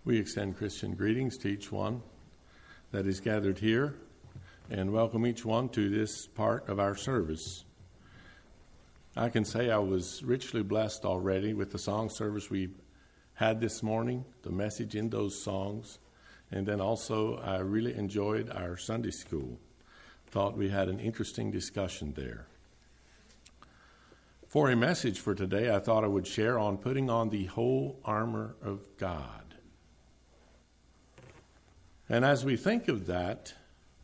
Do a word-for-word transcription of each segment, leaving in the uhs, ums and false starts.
We extend Christian greetings to each one that is gathered here and welcome each one to this part of our service. I can say I was richly blessed already with the song service we had this morning, the message in those songs, and then also I really enjoyed our Sunday school. Thought we had an interesting discussion there. For a message for today, I thought I would share on putting on the whole armor of God. And as we think of that,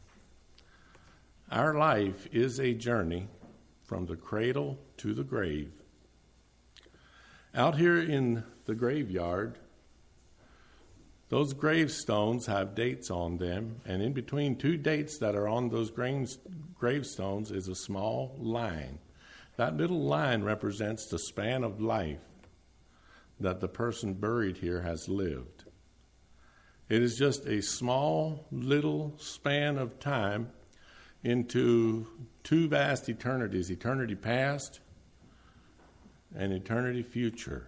our life is a journey from the cradle to the grave. Out here in the graveyard, those gravestones have dates on them, and in between two dates that are on those gravestones is a small line. That little line represents the span of life that the person buried here has lived. It is just a small little span of time into two vast eternities, eternity past and eternity future.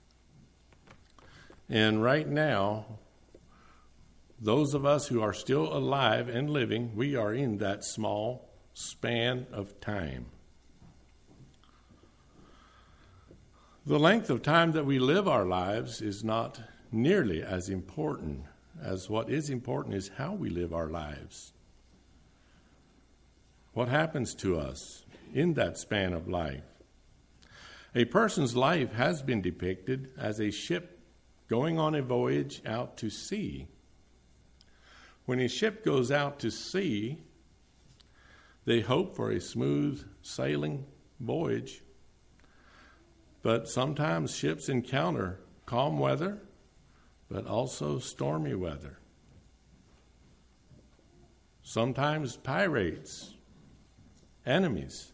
And right now, those of us who are still alive and living, we are in that small span of time. The length of time that we live our lives is not nearly as important as what is important is how we live our lives. What happens to us in that span of life? A person's life has been depicted as a ship going on a voyage out to sea. When a ship goes out to sea, they hope for a smooth sailing voyage. But sometimes ships encounter calm weather, but also stormy weather. Sometimes pirates, enemies,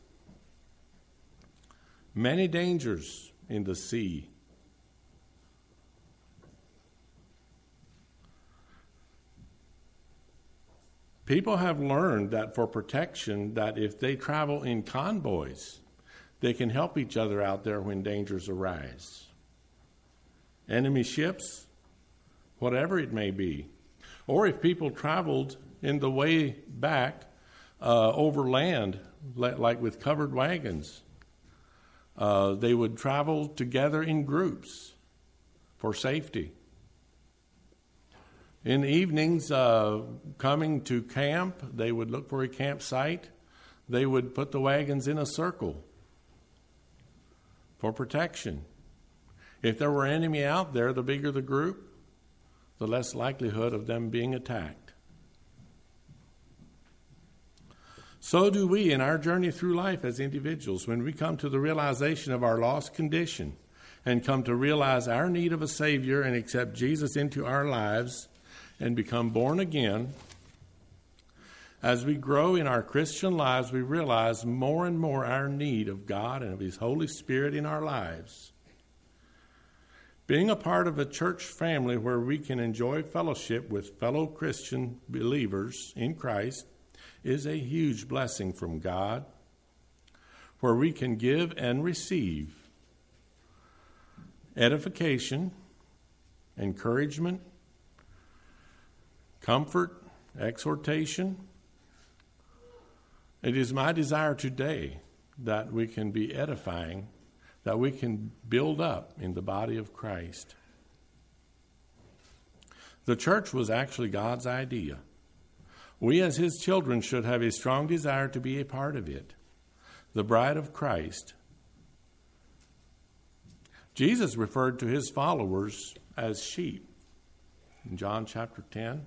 many dangers in the sea. People have learned that for protection, that if they travel in convoys, they can help each other out there when dangers arise. Enemy ships, whatever it may be. Or if people traveled in the way back uh, over land, like with covered wagons, uh, they would travel together in groups for safety. In the evenings, uh, coming to camp, they would look for a campsite. They would put the wagons in a circle for protection. If there were enemy out there, the bigger the group, the less likelihood of them being attacked. So do we in our journey through life as individuals. When we come to the realization of our lost condition and come to realize our need of a Savior and accept Jesus into our lives and become born again, as we grow in our Christian lives, we realize more and more our need of God and of His Holy Spirit in our lives. Being a part of a church family where we can enjoy fellowship with fellow Christian believers in Christ is a huge blessing from God, where we can give and receive edification, encouragement, comfort, exhortation. It is my desire today that we can be edifying, that we can build up in the body of Christ. The church was actually God's idea. We as His children should have a strong desire to be a part of it. The bride of Christ. Jesus referred to His followers as sheep in John chapter ten.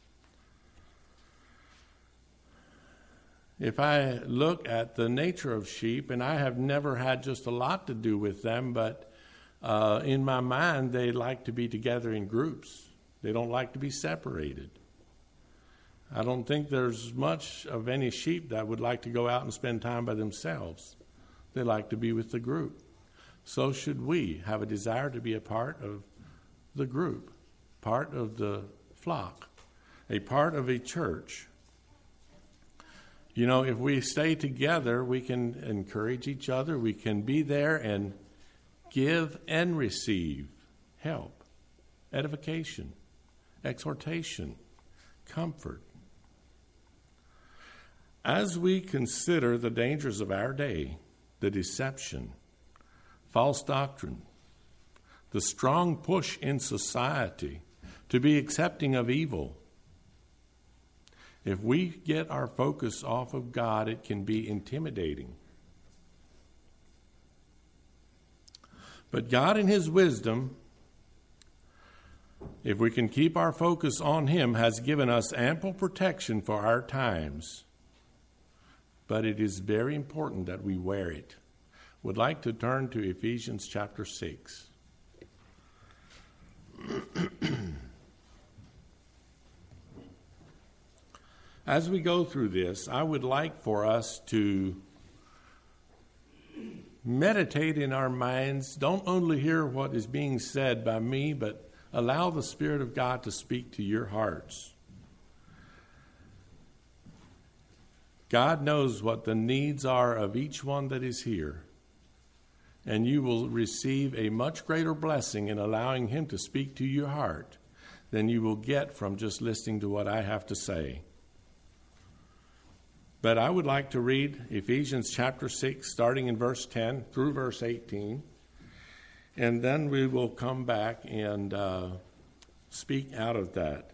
If I look at the nature of sheep, and I have never had just a lot to do with them, but uh, in my mind, they like to be together in groups. They don't like to be separated. I don't think there's much of any sheep that would like to go out and spend time by themselves. They like to be with the group. So should we have a desire to be a part of the group, part of the flock, a part of a church. You know, if we stay together, we can encourage each other. We can be there and give and receive help, edification. exhortation, comfort. As we consider the dangers of our day, the deception, false doctrine, the strong push in society to be accepting of evil, if we get our focus off of God, it can be intimidating. But God in His wisdom, if we can keep our focus on Him, has given us ample protection for our times. But it is very important that we wear it. Would like to turn to Ephesians chapter six. As we go through this, I would like for us to meditate in our minds. Don't only hear what is being said by me, but allow the Spirit of God to speak to your hearts. God knows what the needs are of each one that is here, and you will receive a much greater blessing in allowing Him to speak to your heart than you will get from just listening to what I have to say. But I would like to read Ephesians chapter six, starting in verse ten through verse eighteen. And then we will come back and uh, speak out of that.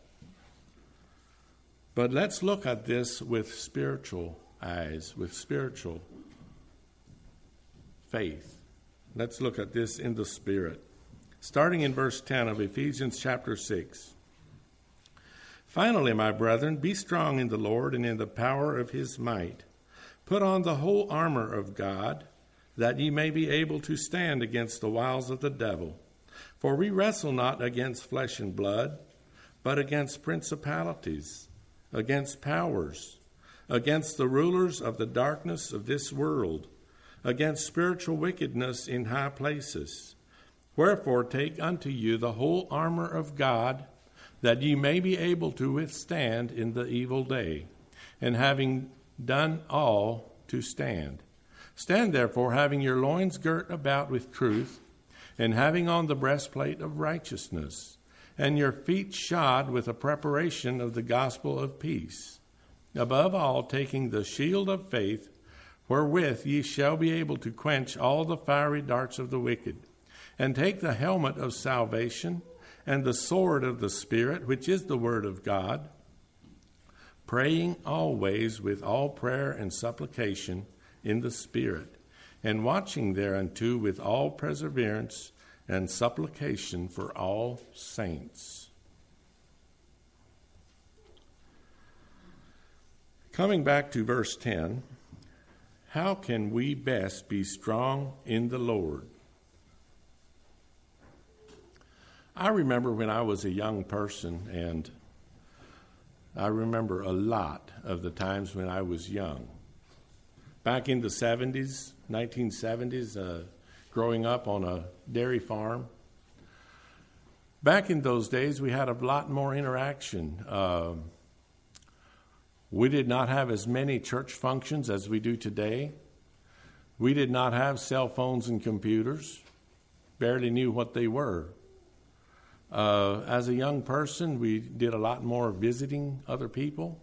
But let's look at this with spiritual eyes, with spiritual faith. Let's look at this in the Spirit. Starting in verse ten of Ephesians chapter six. Finally, my brethren, be strong in the Lord and in the power of His might. Put on the whole armor of God, that ye may be able to stand against the wiles of the devil. For we wrestle not against flesh and blood, but against principalities, against powers, against the rulers of the darkness of this world, against spiritual wickedness in high places. Wherefore take unto you the whole armor of God, that ye may be able to withstand in the evil day, and having done all, to stand. Stand therefore, having your loins girt about with truth, and having on the breastplate of righteousness, and your feet shod with the preparation of the gospel of peace. Above all, taking the shield of faith, wherewith ye shall be able to quench all the fiery darts of the wicked, and take the helmet of salvation, and the sword of the Spirit, which is the word of God, praying always with all prayer and supplication in the Spirit, and watching thereunto with all perseverance and supplication for all saints. Coming back to verse ten, how can we best be strong in the Lord? I remember when I was a young person, and I remember a lot of the times when I was young. Back in the seventies, nineteen seventies, uh, growing up on a dairy farm. Back in those days, we had a lot more interaction. Uh, we did not have as many church functions as we do today. We did not have cell phones and computers. Barely knew what they were. Uh, as a young person, we did a lot more visiting other people.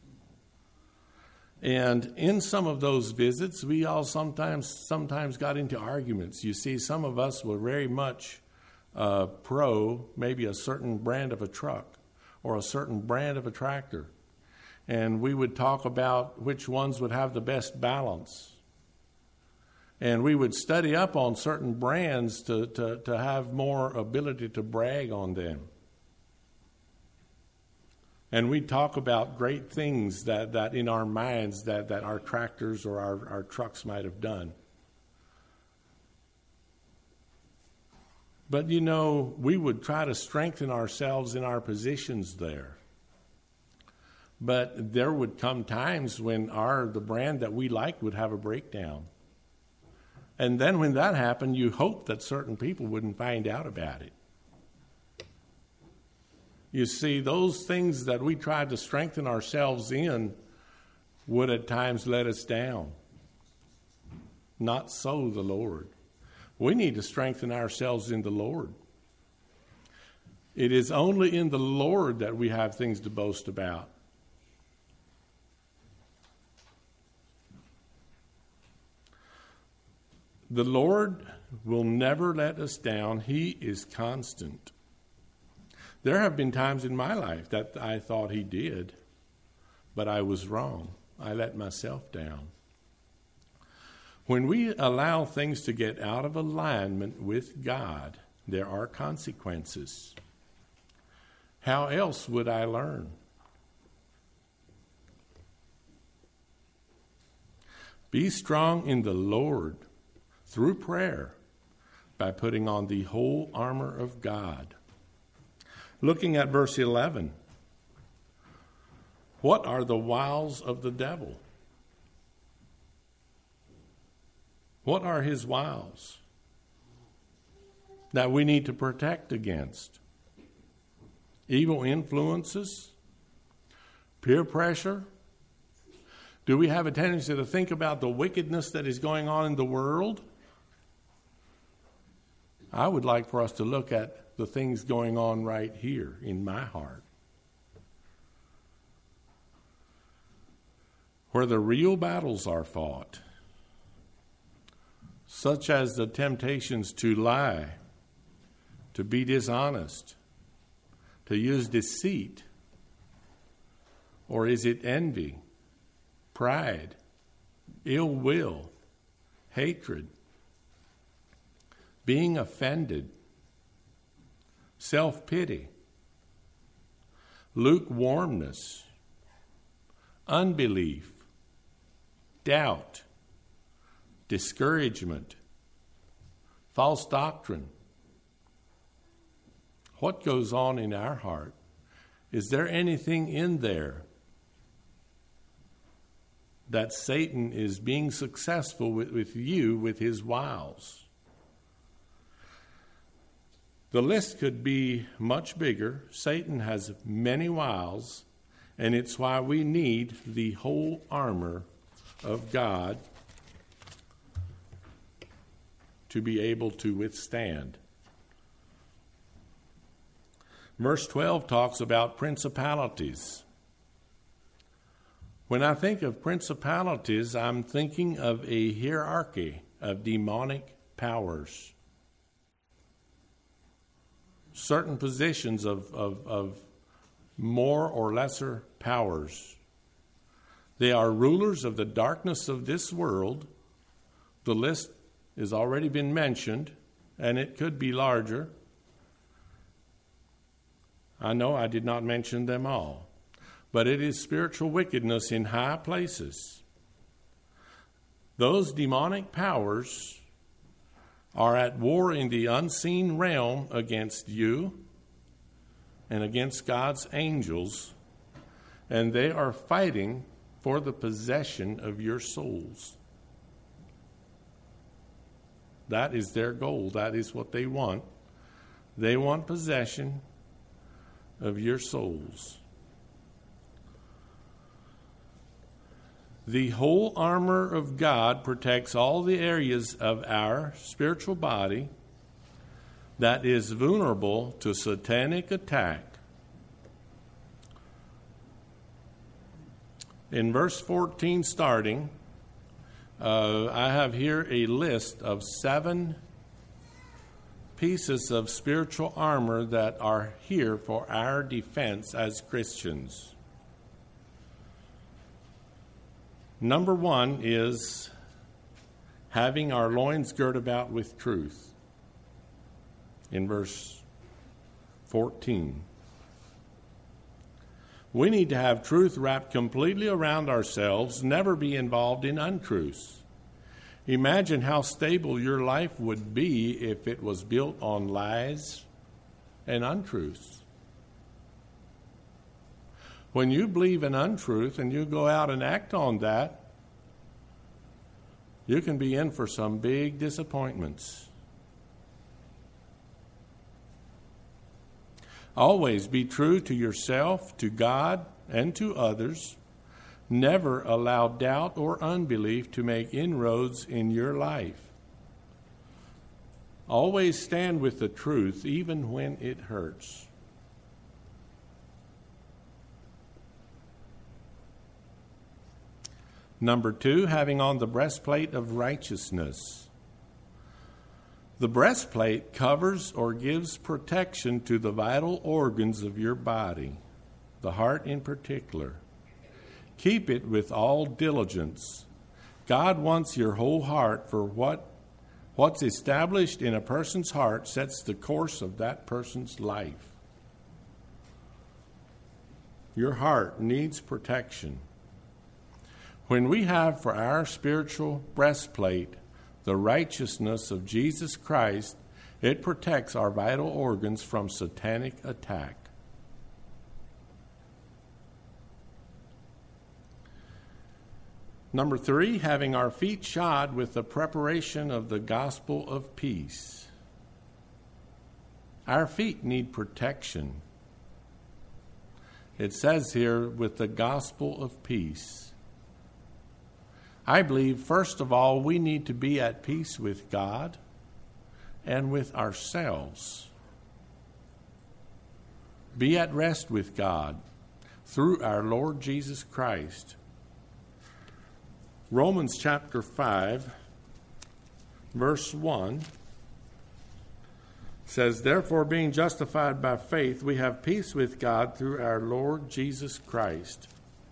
And in some of those visits, we all sometimes sometimes got into arguments. You see, some of us were very much uh, pro maybe a certain brand of a truck or a certain brand of a tractor. And we would talk about which ones would have the best balance. And we would study up on certain brands to, to, to have more ability to brag on them. And we'd talk about great things that, that in our minds that, that our tractors or our, our trucks might have done. But, you know, we would try to strengthen ourselves in our positions there. But there would come times when our the brand that we liked would have a breakdown. And then when that happened, you hoped that certain people wouldn't find out about it. You see, those things that we tried to strengthen ourselves in would at times let us down. Not so the Lord. We need to strengthen ourselves in the Lord. It is only in the Lord that we have things to boast about. The Lord will never let us down. He is constant. There have been times in my life that I thought he did, but I was wrong. I let myself down. When we allow things to get out of alignment with God, there are consequences. How else would I learn? Be strong in the Lord through prayer by putting on the whole armor of God. Looking at verse eleven, what are the wiles of the devil? What are his wiles that we need to protect against? Evil influences? Peer pressure? Do we have a tendency to think about the wickedness that is going on in the world? I would like for us to look at the things going on right here in my heart, where the real battles are fought, such as the temptations to lie, to be dishonest, to use deceit, or is it envy, pride, ill will, hatred, being offended, self-pity, lukewarmness, unbelief, doubt, discouragement, false doctrine? What goes on in our heart? Is there anything in there that Satan is being successful with, with you with his wiles? The list could be much bigger. Satan has many wiles, and it's why we need the whole armor of God to be able to withstand. Verse twelve talks about principalities. When I think of principalities, I'm thinking of a hierarchy of demonic powers. Certain positions of, of, of more or lesser powers. They are rulers of the darkness of this world. The list has already been mentioned, and it could be larger. I know I did not mention them all, but it is spiritual wickedness in high places. Those demonic powers are at war in the unseen realm against you and against God's angels, and they are fighting for the possession of your souls. That is their goal. That is what they want. They want possession of your souls. The whole armor of God protects all the areas of our spiritual body that is vulnerable to satanic attack. In verse fourteen starting, uh, I have here a list of seven pieces of spiritual armor that are here for our defense as Christians. Number one is having our loins girt about with truth. In verse fourteen. We need to have truth wrapped completely around ourselves, never be involved in untruths. Imagine how stable your life would be if it was built on lies and untruths. When you believe in untruth and you go out and act on that, you can be in for some big disappointments. Always be true to yourself, to God, and to others. Never allow doubt or unbelief to make inroads in your life. Always stand with the truth, even when it hurts. Number two, having on the breastplate of righteousness. The breastplate covers or gives protection to the vital organs of your body, the heart in particular. Keep it with all diligence. God wants your whole heart, for what what's established in a person's heart sets the course of that person's life. Your heart needs protection. When we have for our spiritual breastplate the righteousness of Jesus Christ, it protects our vital organs from satanic attack. Number three, having our feet shod with the preparation of the gospel of peace. Our feet need protection. It says here, with the gospel of peace. I believe, first of all, we need to be at peace with God and with ourselves. Be at rest with God through our Lord Jesus Christ. Romans chapter five, verse one says, "Therefore, being justified by faith, we have peace with God through our Lord Jesus Christ."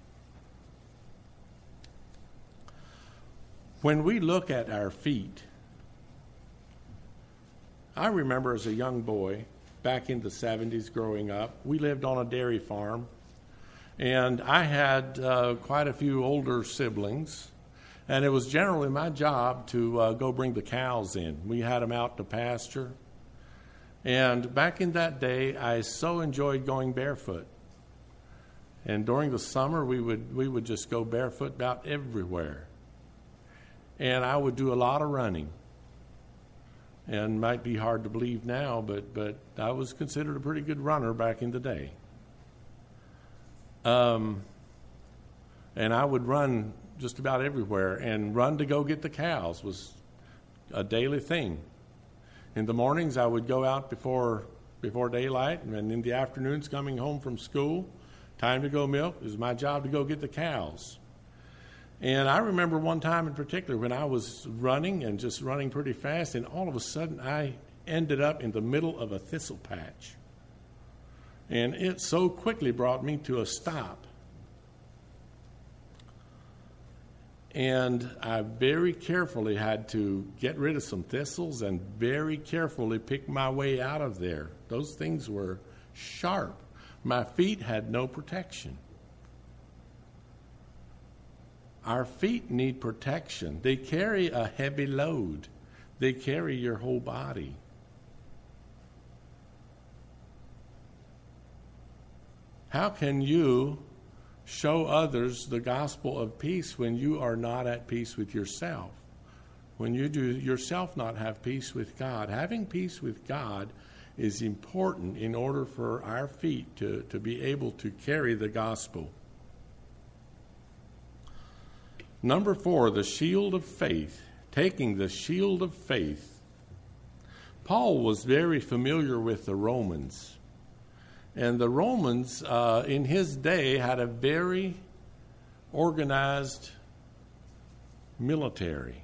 When we look at our feet, I remember as a young boy, back in the seventies growing up, we lived on a dairy farm, and I had uh, quite a few older siblings, and it was generally my job to uh, go bring the cows in. We had them out to pasture. And back in that day, I so enjoyed going barefoot. And during the summer, we would we would just go barefoot about everywhere. And I would do a lot of running. And might be hard to believe now, but, but I was considered a pretty good runner back in the day. Um, and I would run just about everywhere, and run to go get the cows was a daily thing. In the mornings, I would go out before before daylight, and in the afternoons, coming home from school, time to go milk. It was my job to go get the cows. And I remember one time in particular when I was running and just running pretty fast, and all of a sudden I ended up in the middle of a thistle patch. And it so quickly brought me to a stop. And I very carefully had to get rid of some thistles and very carefully pick my way out of there. Those things were sharp. My feet had no protection. Our feet need protection. They carry a heavy load. They carry your whole body. How can you show others the gospel of peace when you are not at peace with yourself? When you do yourself not have peace with God? Having peace with God is important in order for our feet to, to be able to carry the gospel. Number four, the shield of faith. Taking the shield of faith. Paul was very familiar with the Romans. And the Romans, uh, in his day, had a very organized military.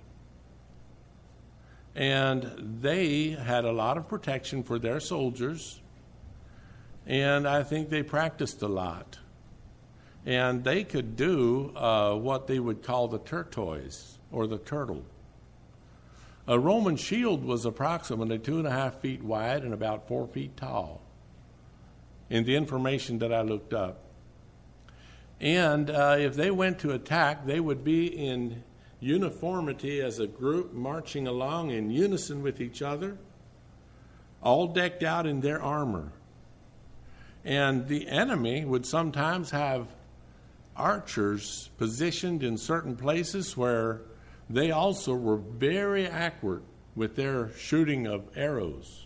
And they had a lot of protection for their soldiers. And I think they practiced a lot. And they could do uh, what they would call the turtoise, or the turtle. A Roman shield was approximately two and a half feet wide and about four feet tall, in the information that I looked up. And uh, if they went to attack, they would be in uniformity as a group, marching along in unison with each other, all decked out in their armor. And the enemy would sometimes have archers positioned in certain places where they also were very accurate with their shooting of arrows.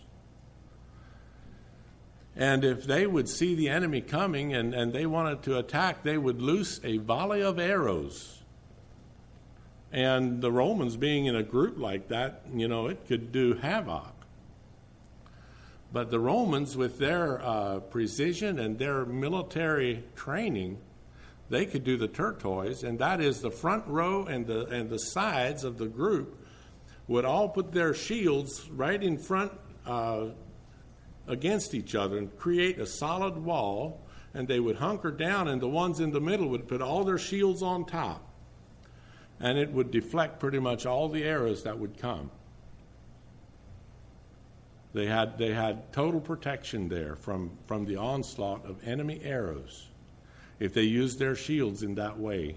And if they would see the enemy coming and, and they wanted to attack, they would loose a volley of arrows. And the Romans, being in a group like that, you know, it could do havoc. But the Romans, with their uh, precision and their military training, they could do the turquoise, and that is the front row and the and the sides of the group would all put their shields right in front uh, against each other and create a solid wall, and they would hunker down, and the ones in the middle would put all their shields on top, and it would deflect pretty much all the arrows that would come. They had they had total protection there from, from the onslaught of enemy arrows if they used their shields in that way.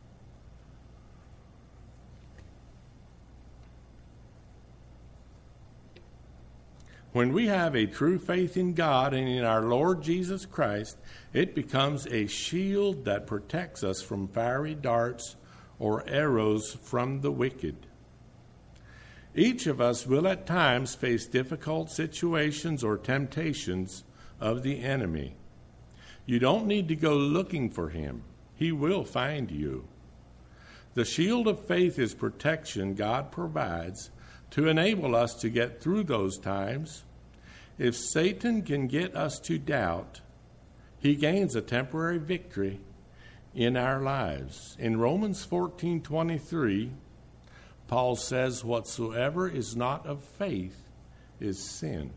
When we have a true faith in God and in our Lord Jesus Christ, it becomes a shield that protects us from fiery darts or arrows from the wicked. Each of us will at times face difficult situations or temptations of the enemy. You don't need to go looking for him. He will find you. The shield of faith is protection God provides to enable us to get through those times. If Satan can get us to doubt, he gains a temporary victory in our lives. In Romans fourteen twenty-three, Paul says, whatsoever is not of faith is sin.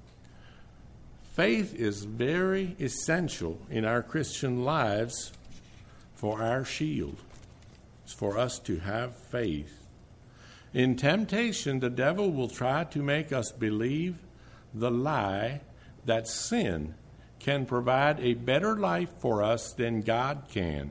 Faith is very essential in our Christian lives for our shield. It's for us to have faith. In temptation, the devil will try to make us believe the lie that sin can provide a better life for us than God can.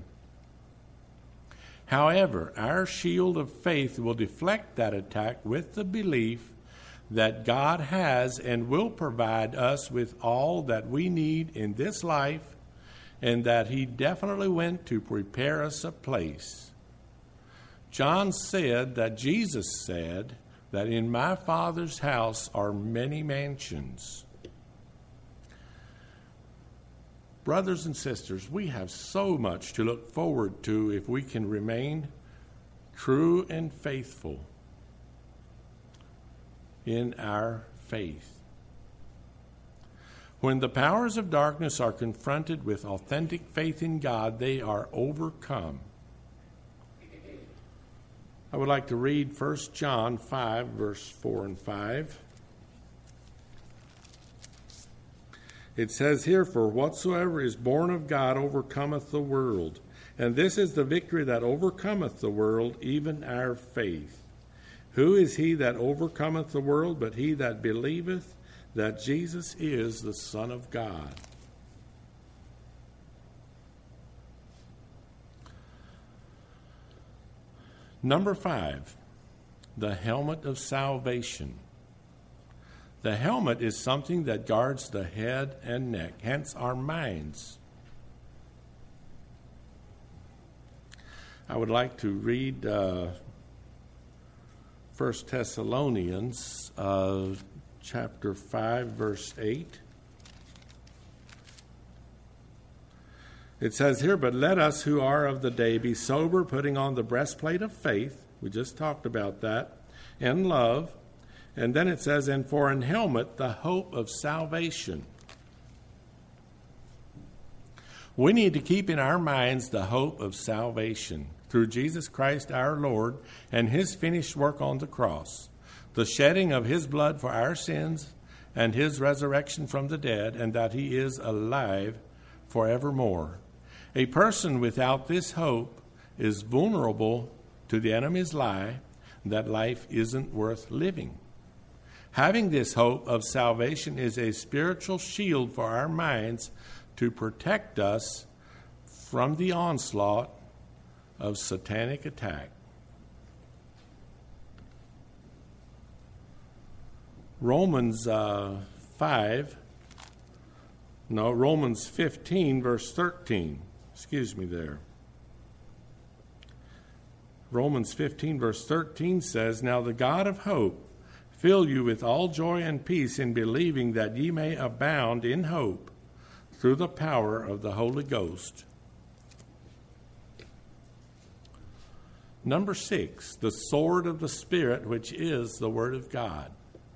However, our shield of faith will deflect that attack with the belief that God has and will provide us with all that we need in this life, and that he definitely went to prepare us a place. John said that Jesus said that in my Father's house are many mansions. Brothers and sisters, we have so much to look forward to if we can remain true and faithful in our faith. When the powers of darkness are confronted with authentic faith in God, they are overcome. I would like to read First John five, verse four and five. It says here, for whatsoever is born of God overcometh the world. And this is the victory that overcometh the world, even our faith. Who is he that overcometh the world but he that believeth that Jesus is the Son of God? Number five, the helmet of salvation. The helmet is something that guards the head and neck, hence our minds. I would like to read uh, First Thessalonians uh, chapter five, verse eight. It says here, but let us who are of the day be sober, putting on the breastplate of faith. We just talked about that. And love. And then it says, and for an helmet, the hope of salvation. We need to keep in our minds the hope of salvation through Jesus Christ our Lord and his finished work on the cross, the shedding of his blood for our sins and his resurrection from the dead, and that he is alive forevermore. A person without this hope is vulnerable to the enemy's lie that life isn't worth living. Having this hope of salvation is a spiritual shield for our minds to protect us from the onslaught of satanic attack. Romans uh, five, no, Romans fifteen, verse thirteen. Excuse me there. Romans fifteen, verse thirteen says, now the God of hope fill you with all joy and peace in believing, that ye may abound in hope through the power of the Holy Ghost. Number six, the sword of the Spirit, which is the Word of God.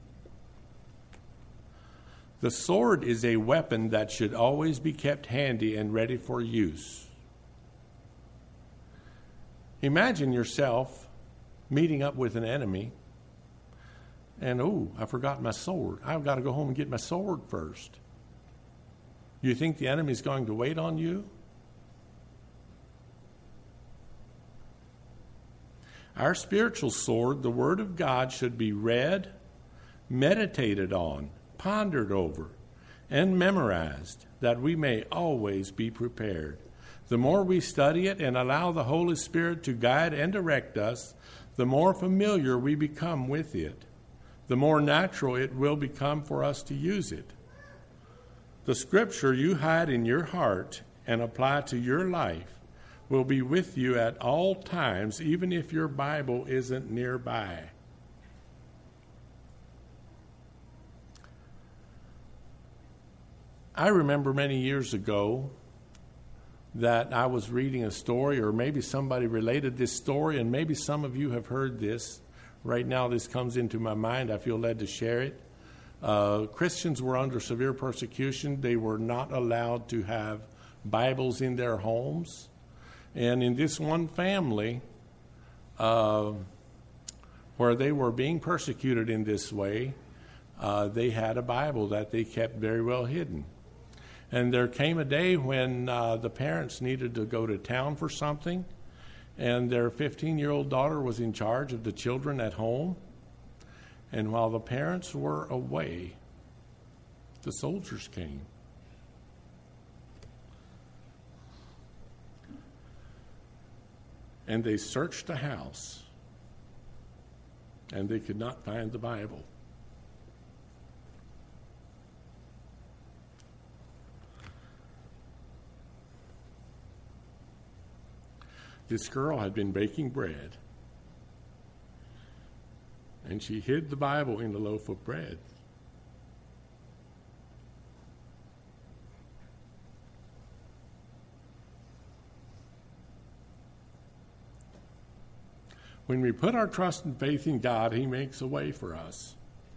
The sword is a weapon that should always be kept handy and ready for use. Imagine yourself meeting up with an enemy, and, oh, I forgot my sword. I've got to go home and get my sword first. You think the enemy's going to wait on you? Our spiritual sword, the Word of God, should be read, meditated on, pondered over, and memorized, that we may always be prepared. The more we study it and allow the Holy Spirit to guide and direct us, the more familiar we become with it, the more natural it will become for us to use it. The Scripture you hide in your heart and apply to your life will be with you at all times, even if your Bible isn't nearby. I remember many years ago that I was reading a story, or maybe somebody related this story, and maybe some of you have heard this. Right now this comes into my mind. I feel led to share it. Uh, Christians were under severe persecution. They were not allowed to have Bibles in their homes. And in this one family, uh, where they were being persecuted in this way, uh, they had a Bible that they kept very well hidden. And there came a day when uh, the parents needed to go to town for something, and their fifteen-year-old daughter was in charge of the children at home. And while the parents were away, the soldiers came. And they searched the house, and they could not find the Bible. This girl had been baking bread, and she hid the Bible in the loaf of bread. When we put our trust and faith in God, He makes a way for us.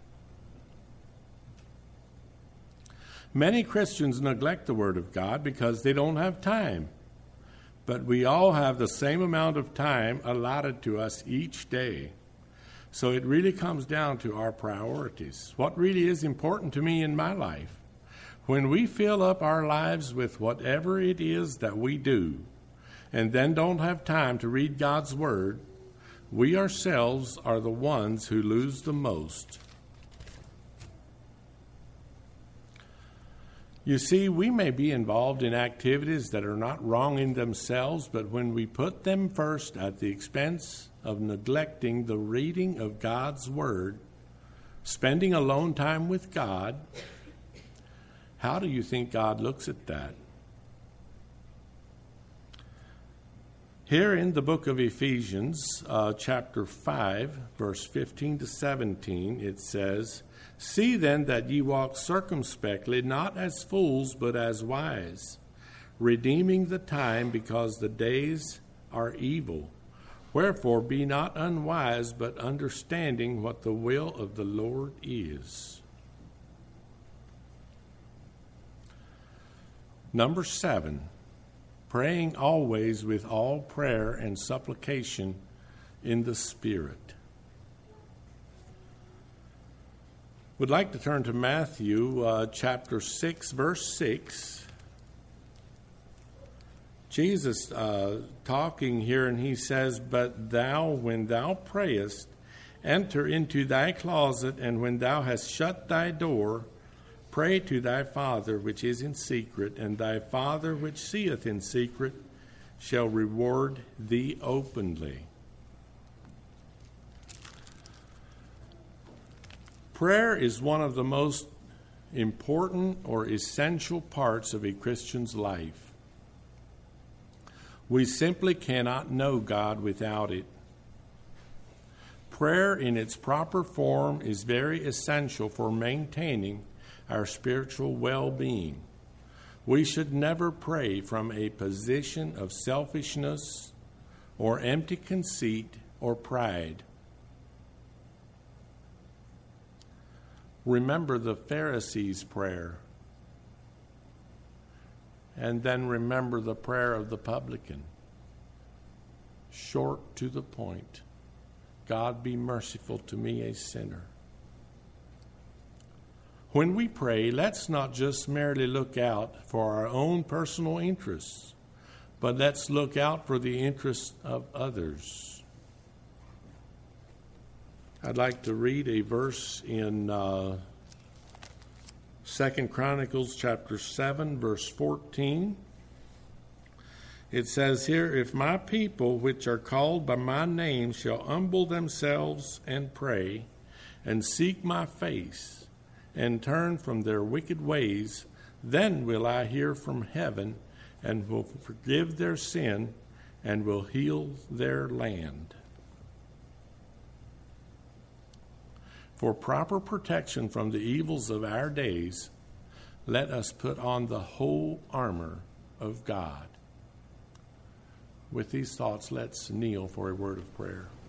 Many Christians neglect the Word of God because they don't have time. But we all have the same amount of time allotted to us each day. So it really comes down to our priorities. What really is important to me in my life? When we fill up our lives with whatever it is that we do, and then don't have time to read God's Word, we ourselves are the ones who lose the most. You see, we may be involved in activities that are not wrong in themselves, but when we put them first at the expense of neglecting the reading of God's Word, spending alone time with God, how do you think God looks at that? Here in the book of Ephesians, uh, chapter five, verse fifteen to seventeen, it says, "See then that ye walk circumspectly, not as fools, but as wise, redeeming the time, because the days are evil. Wherefore be not unwise, but understanding what the will of the Lord is." Number seven, praying always with all prayer and supplication in the Spirit. Would like to turn to Matthew uh, chapter six, verse six. Jesus uh, talking here, and he says, "But thou, when thou prayest, enter into thy closet, and when thou hast shut thy door, pray to thy Father which is in secret, and thy Father which seeth in secret shall reward thee openly." Prayer is one of the most important or essential parts of a Christian's life. We simply cannot know God without it. Prayer in its proper form is very essential for maintaining our spiritual well-being. We should never pray from a position of selfishness or empty conceit or pride. Remember the Pharisees' prayer, and then remember the prayer of the publican. short to the point. God, be merciful to me, a sinner. When we pray, let's not just merely look out for our own personal interests, but let's look out for the interests of others. I'd like to read a verse in uh, Second Chronicles chapter seven, verse fourteen. It says here, "If my people, which are called by my name, shall humble themselves and pray, and seek my face, and turn from their wicked ways, then will I hear from heaven, and will forgive their sin, and will heal their land." For proper protection from the evils of our days, let us put on the whole armor of God. With these thoughts, let's kneel for a word of prayer.